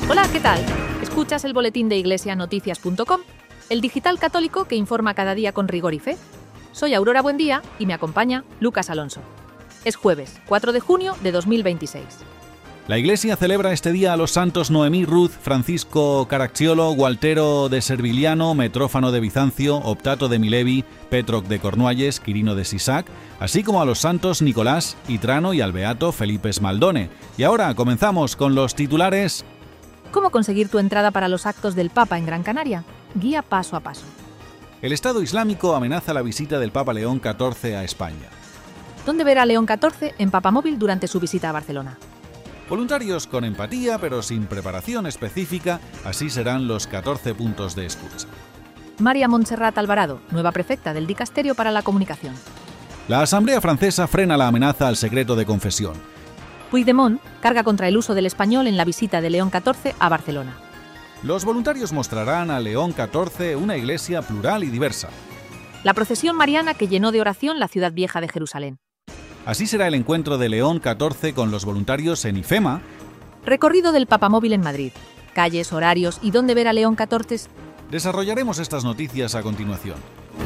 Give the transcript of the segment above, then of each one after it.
Hola, ¿qué tal? Escuchas el boletín de iglesianoticias.com, el digital católico que informa cada día con rigor y fe. Soy Aurora Buendía y me acompaña Lucas Alonso. Es jueves, 4 de junio de 2026. La Iglesia celebra este día a los santos Noemí Ruth, Francisco Caracciolo, Gualtero de Servigliano, Metrófano de Bizancio, Optato de Milevi, Petroc de Cornualles, Quirino de Sisac, así como a los santos Nicolás y Trano y al beato Felipe Smaldone. Y ahora comenzamos con los titulares. ¿Cómo conseguir tu entrada para los actos del Papa en Gran Canaria? Guía paso a paso. El Estado Islámico amenaza la visita del Papa León XIV a España. ¿Dónde ver a León XIV en Papamóvil durante su visita a Barcelona? Voluntarios con empatía pero sin preparación específica, así serán los 14 puntos de escucha. María Montserrat Alvarado, nueva prefecta del Dicasterio para la Comunicación. La Asamblea Francesa frena la amenaza al secreto de confesión. Puigdemont carga contra el uso del español en la visita de León XIV a Barcelona. Los voluntarios mostrarán a León XIV una iglesia plural y diversa. La procesión mariana que llenó de oración la ciudad vieja de Jerusalén. Así será el encuentro de León XIV con los voluntarios en IFEMA. Recorrido del Papamóvil en Madrid. Calles, horarios y dónde ver a León XIV. Desarrollaremos estas noticias a continuación.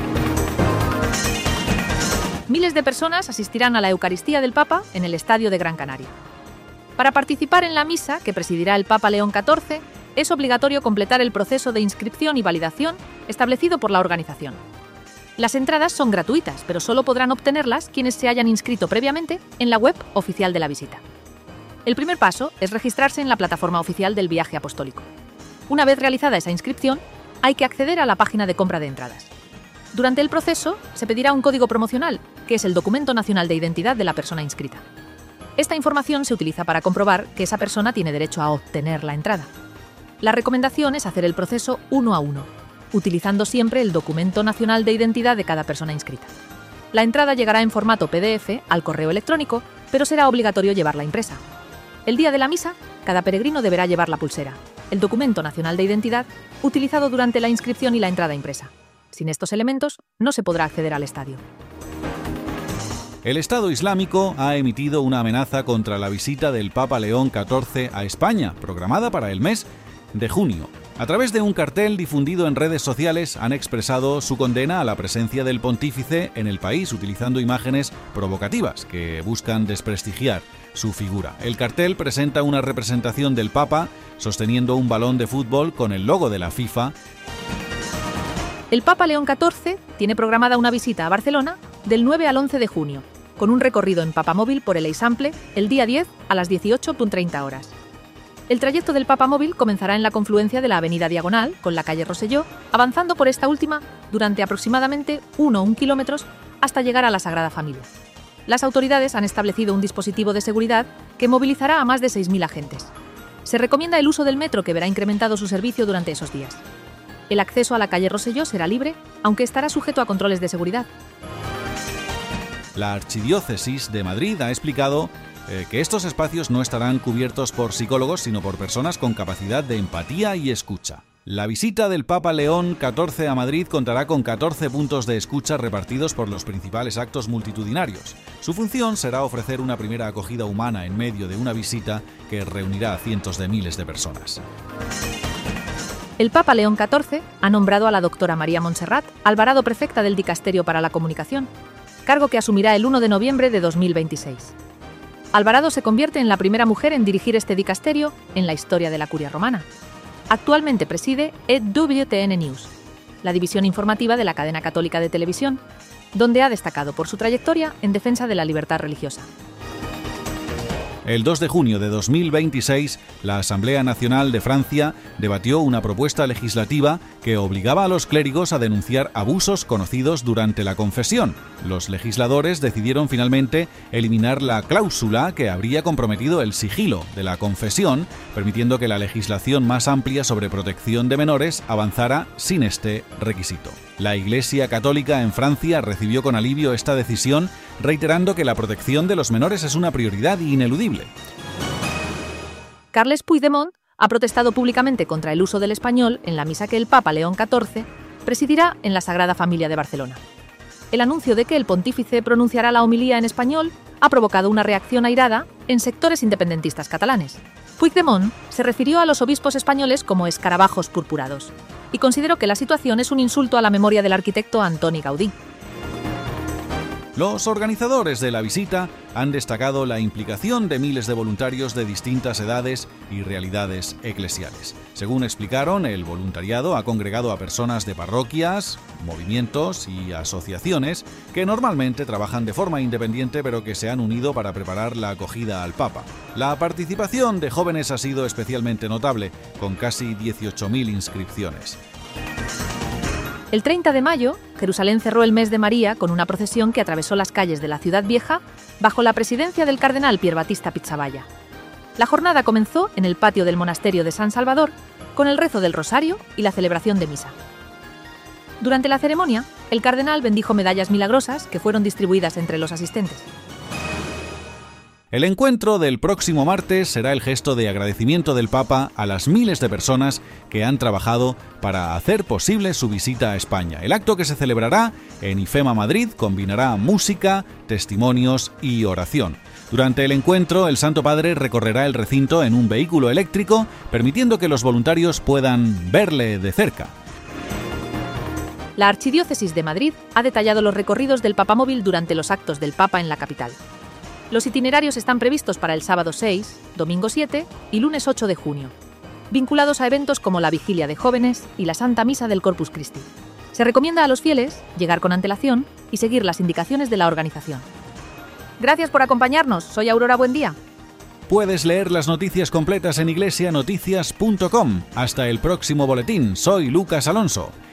Miles de personas asistirán a la Eucaristía del Papa en el Estadio de Gran Canaria. Para participar en la misa que presidirá el Papa León XIV, es obligatorio completar el proceso de inscripción y validación establecido por la organización. Las entradas son gratuitas, pero solo podrán obtenerlas quienes se hayan inscrito previamente en la web oficial de la visita. El primer paso es registrarse en la plataforma oficial del viaje apostólico. Una vez realizada esa inscripción, hay que acceder a la página de compra de entradas. Durante el proceso, se pedirá un código promocional, que es el documento nacional de identidad de la persona inscrita. Esta información se utiliza para comprobar que esa persona tiene derecho a obtener la entrada. La recomendación es hacer el proceso uno a uno, utilizando siempre el documento nacional de identidad de cada persona inscrita. La entrada llegará en formato PDF al correo electrónico, pero será obligatorio llevarla impresa. El día de la misa, cada peregrino deberá llevar la pulsera, el documento nacional de identidad, utilizado durante la inscripción y la entrada impresa. Sin estos elementos, no se podrá acceder al estadio. El Estado Islámico ha emitido una amenaza contra la visita del Papa León XIV a España, programada para el mes de junio. A través de un cartel difundido en redes sociales han expresado su condena a la presencia del pontífice en el país, utilizando imágenes provocativas que buscan desprestigiar su figura. El cartel presenta una representación del Papa sosteniendo un balón de fútbol con el logo de la FIFA. El Papa León XIV tiene programada una visita a Barcelona del 9 al 11 de junio, con un recorrido en Papamóvil por el Eixample el día 10 a las 18:30 horas. El trayecto del Papamóvil comenzará en la confluencia de la avenida Diagonal con la calle Rosselló, avanzando por esta última durante aproximadamente 1 kilómetros hasta llegar a la Sagrada Familia. Las autoridades han establecido un dispositivo de seguridad que movilizará a más de 6.000 agentes. Se recomienda el uso del metro, que verá incrementado su servicio durante esos días. El acceso a la calle Rosselló será libre, aunque estará sujeto a controles de seguridad. La Archidiócesis de Madrid ha explicado que estos espacios no estarán cubiertos por psicólogos, sino por personas con capacidad de empatía y escucha. La visita del Papa León XIV a Madrid contará con 14 puntos de escucha repartidos por los principales actos multitudinarios. Su función será ofrecer una primera acogida humana en medio de una visita que reunirá a cientos de miles de personas. El Papa León XIV ha nombrado a la doctora María Montserrat Alvarado prefecta del Dicasterio para la Comunicación, cargo que asumirá el 1 de noviembre de 2026. Alvarado se convierte en la primera mujer en dirigir este dicasterio en la historia de la Curia Romana. Actualmente preside EWTN News, la división informativa de la cadena católica de televisión, donde ha destacado por su trayectoria en defensa de la libertad religiosa. El 2 de junio de 2026, la Asamblea Nacional de Francia debatió una propuesta legislativa que obligaba a los clérigos a denunciar abusos conocidos durante la confesión. Los legisladores decidieron finalmente eliminar la cláusula que habría comprometido el sigilo de la confesión, permitiendo que la legislación más amplia sobre protección de menores avanzara sin este requisito. La Iglesia Católica en Francia recibió con alivio esta decisión, reiterando que la protección de los menores es una prioridad ineludible. Carles Puigdemont ha protestado públicamente contra el uso del español en la misa que el Papa León XIV presidirá en la Sagrada Familia de Barcelona. El anuncio de que el pontífice pronunciará la homilía en español ha provocado una reacción airada en sectores independentistas catalanes. Puigdemont se refirió a los obispos españoles como escarabajos purpurados y consideró que la situación es un insulto a la memoria del arquitecto Antoni Gaudí. Los organizadores de la visita han destacado la implicación de miles de voluntarios de distintas edades y realidades eclesiales. Según explicaron, el voluntariado ha congregado a personas de parroquias, movimientos y asociaciones que normalmente trabajan de forma independiente pero que se han unido para preparar la acogida al Papa. La participación de jóvenes ha sido especialmente notable, con casi 18.000 inscripciones. El 30 de mayo, Jerusalén cerró el mes de María con una procesión que atravesó las calles de la ciudad vieja bajo la presidencia del cardenal Pier Battista Pizzaballa. La jornada comenzó en el patio del monasterio de San Salvador con el rezo del rosario y la celebración de misa. Durante la ceremonia, el cardenal bendijo medallas milagrosas que fueron distribuidas entre los asistentes. El encuentro del próximo martes será el gesto de agradecimiento del Papa a las miles de personas que han trabajado para hacer posible su visita a España. El acto, que se celebrará en IFEMA Madrid, combinará música, testimonios y oración. Durante el encuentro, el Santo Padre recorrerá el recinto en un vehículo eléctrico, permitiendo que los voluntarios puedan verle de cerca. La Archidiócesis de Madrid ha detallado los recorridos del Papamóvil durante los actos del Papa en la capital. Los itinerarios están previstos para el sábado 6, domingo 7 y lunes 8 de junio, vinculados a eventos como la Vigilia de Jóvenes y la Santa Misa del Corpus Christi. Se recomienda a los fieles llegar con antelación y seguir las indicaciones de la organización. Gracias por acompañarnos. Soy Aurora Buendía. Puedes leer las noticias completas en iglesianoticias.com. Hasta el próximo boletín. Soy Lucas Alonso.